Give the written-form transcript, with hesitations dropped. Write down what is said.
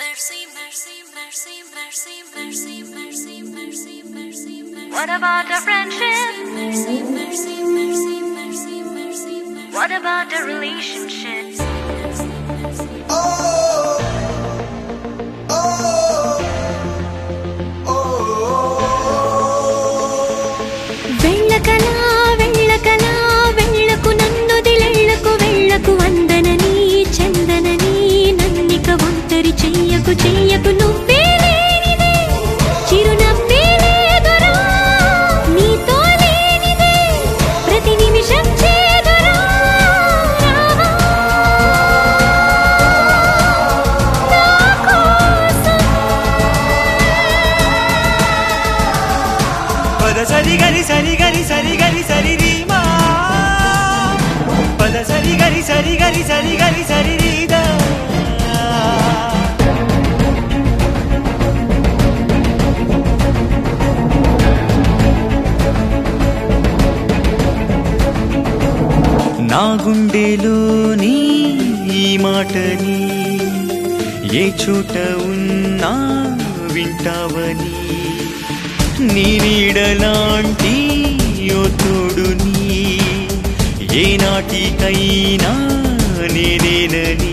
What about the friendship? What about the relationship? వెళ్ళకు నన్నొదిలెళ్ళకు వెళ్ళకు వందనని చందనని నన్నిక ఒంటరి చెయ్యకు చెయ్యకు నువ్వే లేనిదే చిరునవ్వే లేదురా నీతో లేనిదే ప్రతి నిమిషం చేదురా సరి గరి సరి గరి సరి గరి సరి రీమా పద సరి గరి సరి గరి సరి గరి సరి రీదా నా గుండెలోని ఈ మాటని ఏ చోట ఉన్నా వింటావని నీ నీడలాంటి ఓ తోడుని ఏ నాటికైనా నేనేనని